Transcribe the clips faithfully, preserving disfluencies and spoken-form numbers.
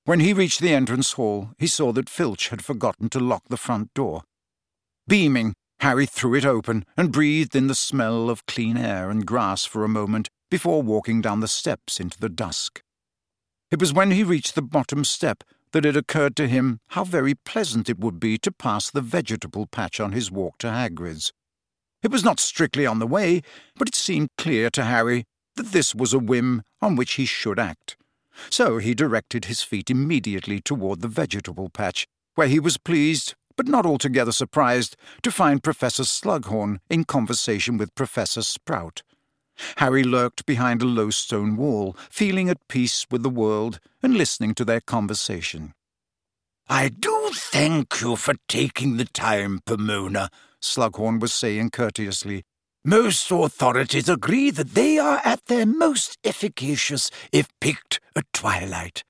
When he reached the entrance hall, he saw that Filch had forgotten to lock the front door. Beaming, Harry threw it open and breathed in the smell of clean air and grass for a moment before walking down the steps into the dusk. It was when he reached the bottom step that it occurred to him how very pleasant it would be to pass the vegetable patch on his walk to Hagrid's. It was not strictly on the way, but it seemed clear to Harry that this was a whim on which he should act. So he directed his feet immediately toward the vegetable patch, where he was pleased, but not altogether surprised, to find Professor Slughorn in conversation with Professor Sprout. Harry lurked behind a low stone wall, feeling at peace with the world and listening to their conversation. "I do thank you for taking the time, Pomona," Slughorn was saying courteously. "Most authorities agree that they are at their most efficacious if picked at twilight."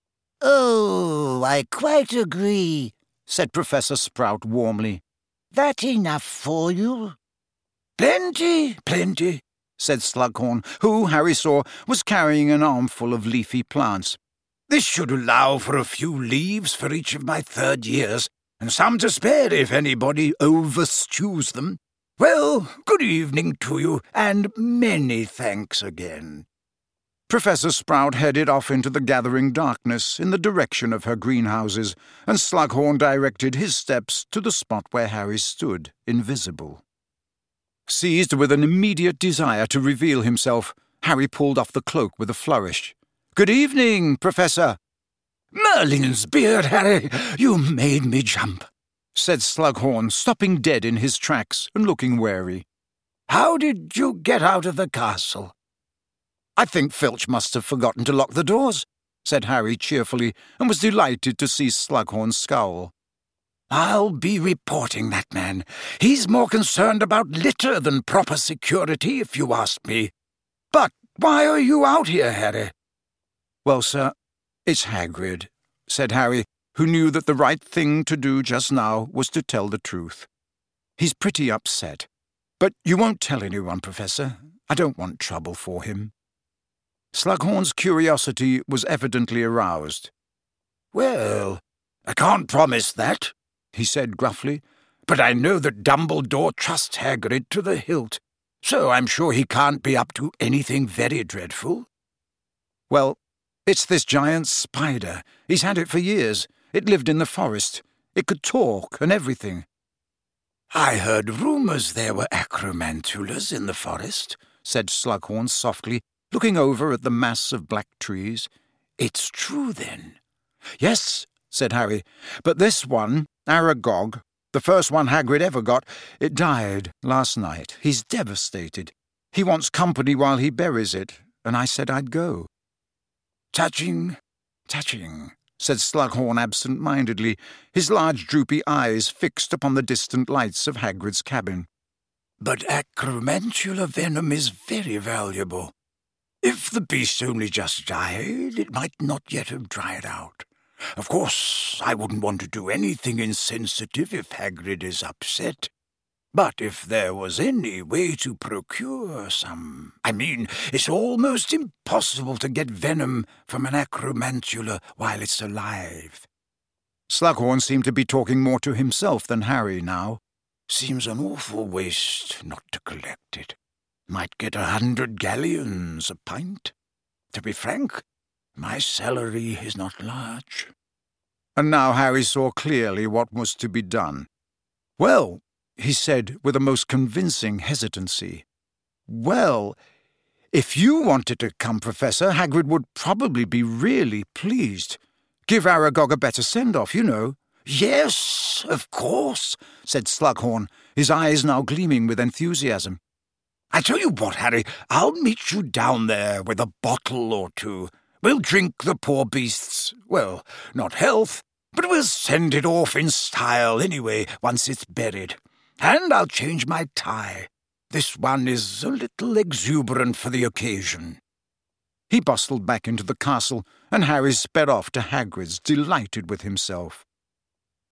"Oh, I quite agree," said Professor Sprout warmly. "That enough for you?" "Plenty, plenty," said Slughorn, who, Harry saw, was carrying an armful of leafy plants. "This should allow for a few leaves for each of my third years, and some to spare if anybody overstews them. Well, good evening to you, and many thanks again." Professor Sprout headed off into the gathering darkness in the direction of her greenhouses, and Slughorn directed his steps to the spot where Harry stood, invisible. Seized with an immediate desire to reveal himself, Harry pulled off the cloak with a flourish. "Good evening, Professor." "Merlin's beard, Harry, you made me jump," said Slughorn, stopping dead in his tracks and looking wary. "How did you get out of the castle?" "I think Filch must have forgotten to lock the doors," said Harry cheerfully, and was delighted to see Slughorn scowl. "I'll be reporting that man. He's more concerned about litter than proper security, if you ask me. But why are you out here, Harry?" "Well, sir, it's Hagrid," said Harry, who knew that the right thing to do just now was to tell the truth. "He's pretty upset. But you won't tell anyone, Professor. I don't want trouble for him." Slughorn's curiosity was evidently aroused. "Well, I can't promise that," he said gruffly, "but I know that Dumbledore trusts Hagrid to the hilt, so I'm sure he can't be up to anything very dreadful." "Well, it's this giant spider. He's had it for years. It lived in the forest. It could talk and everything." "I heard rumours there were acromantulas in the forest," said Slughorn softly, looking over at the mass of black trees. "It's true, then?" "Yes," said Harry, "but this one, Aragog, the first one Hagrid ever got, it died last night. He's devastated. He wants company while he buries it, and I said I'd go." "Touching, touching," said Slughorn absent-mindedly, his large droopy eyes fixed upon the distant lights of Hagrid's cabin. "But acromantula venom is very valuable. If the beast only just died, it might not yet have dried out. Of course, I wouldn't want to do anything insensitive if Hagrid is upset. But if there was any way to procure some... I mean, it's almost impossible to get venom from an acromantula while it's alive." Slughorn seemed to be talking more to himself than Harry now. "Seems an awful waste not to collect it. Might get a hundred galleons a pint. To be frank, my salary is not large." And now Harry saw clearly what was to be done. "Well," he said with a most convincing hesitancy, "well, if you wanted to come, Professor, Hagrid would probably be really pleased. Give Aragog a better send-off, you know." "Yes, of course," said Slughorn, his eyes now gleaming with enthusiasm. "I tell you what, Harry, I'll meet you down there with a bottle or two. We'll drink the poor beast's, well, not health, but we'll send it off in style anyway once it's buried. And I'll change my tie. This one is a little exuberant for the occasion." He bustled back into the castle, and Harry sped off to Hagrid's, delighted with himself.